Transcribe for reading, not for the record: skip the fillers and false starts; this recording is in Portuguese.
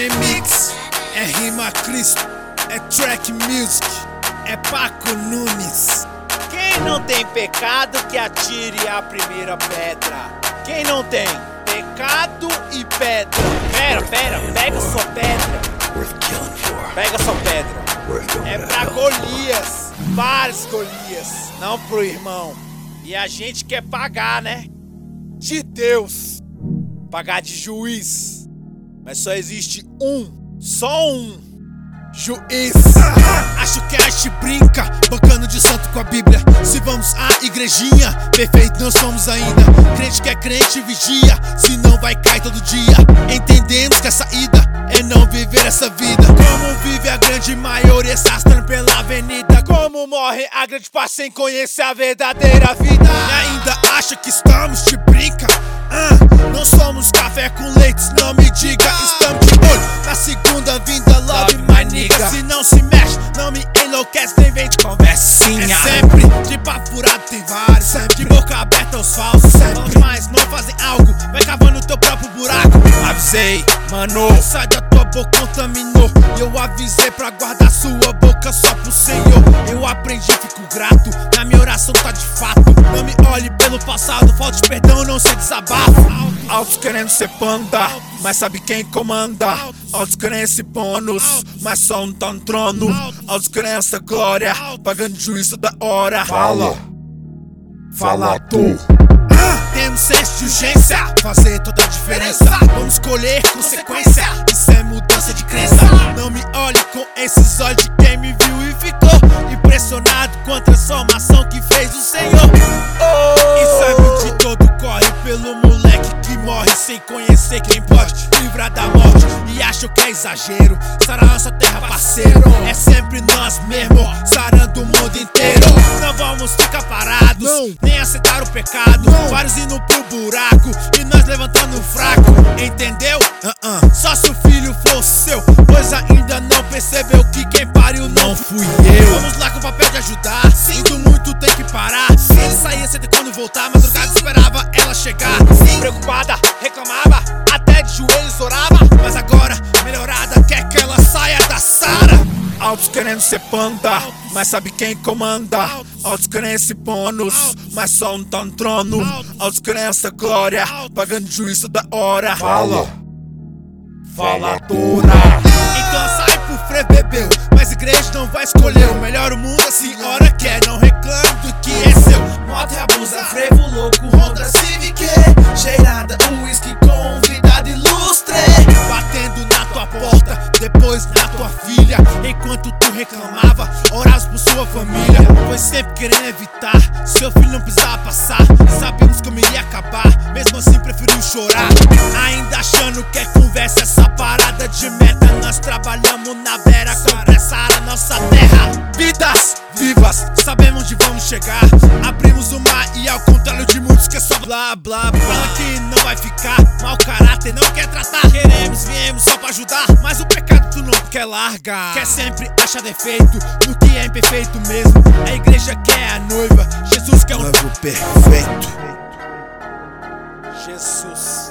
remix, é rima Cristo, é track music, é Paco Nunes. Quem não tem pecado que atire a primeira pedra. Quem não tem pecado e pedra. Pera, pega sua pedra. Pega sua pedra. É pra Golias, vários Golias, não pro irmão. E a gente quer pagar, né? De Deus. Pagar de juiz. Mas só existe só um juiz. Acho que a gente brinca, bancando de santo com a Bíblia. Se vamos à igrejinha, perfeito não somos ainda. Crente que é crente vigia, senão vai cair todo dia. Entendemos que a saída é não viver essa vida como vive a grande maioria, se arrastando pela avenida. Como morre a grande parte sem conhecer a verdadeira vida. E ainda acha que estamos de brinca. Não somos café com leite, não me diga. Estamos de olho na segunda vinda, love my nigga. Se não se mexe, não me enlouquece, nem vem de conversinha. É sempre de papo furado, tem vários. Sempre de boca aberta aos falsos. Sempre mas não fazem algo, vai cavando teu próprio buraco. Avisei, mano, sai da tua boca, contaminou. E eu avisei pra guardar sua boca só pro Senhor. Eu aprendi, fico grato, na minha oração tá de fato. Não me olhe pelo passado, falte perdão, não sei desabafo. Altos querendo ser panda, mas sabe quem comanda? Altos querendo esse bônus, mas só um tá no trono. Altos querendo essa glória, pagando juízo da hora. Fala tu. Temos senso de urgência, fazer toda a diferença. Vamos escolher consequência, isso é mudança de crença. Não me olhe com esses olhos de quem me viu e ficou impressionado com a transformação que fez o Senhor. E sabe de todo corre pelo moleque que morre sem conhecer quem pode livrar da morte. E acho que é exagero, sarar nossa terra, parceiro. É sempre nós mesmo, sarando o mundo inteiro. Não vamos ficar parados, nem aceitar o pecado. Vários indo pro buraco e nós levantando o fraco. Entendeu? Só se o filho for seu, pois ainda não percebeu que quem pariu não fui eu. Vamos lá com o papel de ajudar, sinto muito, tem que parar. Ele saía cedo quando voltar, madrugada esperava ela chegar. Preocupada, reclamava, até de joelhos orava. Mas agora, melhorada, quer que ela saia da Sara. Altos querendo ser panda, mas sabe quem comanda? Altos querendo esse bônus, mas só um tá no trono. Altos querendo essa glória, pagando juízo da hora. Fala dura. Então sai pro freio, bebeu, mas igreja não vai escolher. O melhor o mundo a senhora quer, não reclame do que é seu. Moto e abusa, frevo louco, Honda Civic, cheirada, uísque, convidado ilustre. Batendo na tua porta, depois na tua filha. Enquanto tu reclamava, oravas por sua família. Foi sempre querendo evitar, seu filho não precisava passar. Sabíamos como iria acabar, mesmo assim preferiu chorar. Ainda achando que é conversa essa parada de meta. Nós trabalhamos na vera, compressar a nossa terra. Vidas vivas, sabemos onde vamos chegar. Abrimos o mar e ao contrário de muitos que é só blá blá blá. Que não vai ficar, mau caráter não quer tratar. Viemos só pra ajudar, mas o pecado tu não quer largar. Quer sempre achar defeito no que é imperfeito mesmo. A igreja quer a noiva, Jesus quer o noivo perfeito. Jesus.